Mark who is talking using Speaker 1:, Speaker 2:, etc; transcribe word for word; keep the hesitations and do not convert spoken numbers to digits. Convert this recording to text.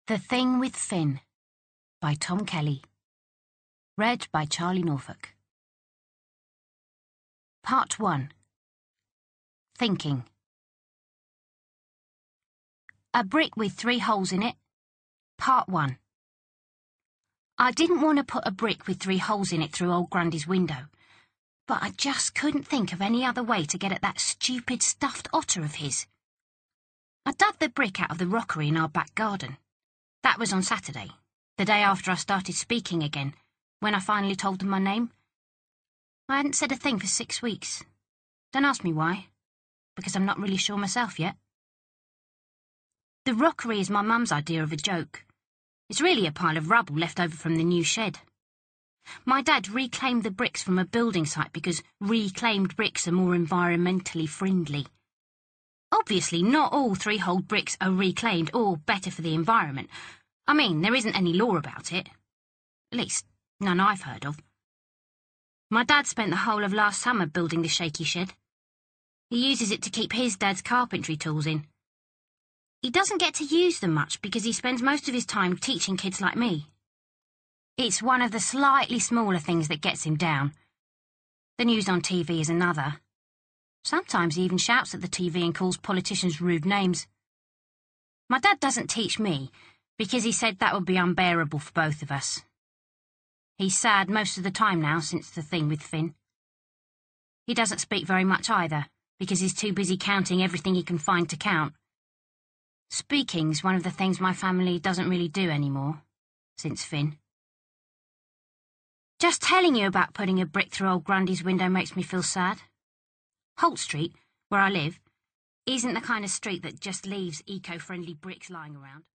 Speaker 1: The Thing with Finn by Tom Kelly. Read by Charlie Norfolk. Part one. Thinking. A brick with three holes in it. Part one. I didn't want to put a brick with three holes in it through old Grundy's window, but I just couldn't think of any other way to get at that stupid stuffed otter of his. I dug the brick out of the rockery in our back garden. That was on Saturday, the day after I started speaking again, when I finally told them my name. I hadn't said a thing for six weeks. Don't ask me why, because I'm not really sure myself yet. The rockery is my mum's idea of a joke. It's really a pile of rubble left over from the new shed. My dad reclaimed the bricks from a building site because reclaimed bricks are more environmentally friendly. Obviously, not all three-holed bricks are reclaimed or better for the environment. I mean, there isn't any law about it. At least, none I've heard of. My dad spent the whole of last summer building the shaky shed. He uses it to keep his dad's carpentry tools in. He doesn't get to use them much because he spends most of his time teaching kids like me. It's one of the slightly smaller things that gets him down. The news on T V is another. Sometimes he even shouts at the T V and calls politicians rude names. My dad doesn't teach me because he said that would be unbearable for both of us. He's sad most of the time now since the thing with Finn. He doesn't speak very much either because he's too busy counting everything he can find to count. Speaking's one of the things my family doesn't really do anymore, since Finn. Just telling you about putting a brick through old Grundy's window makes me feel sad. Holt Street, where I live, isn't the kind of street that just leaves eco-friendly bricks lying around.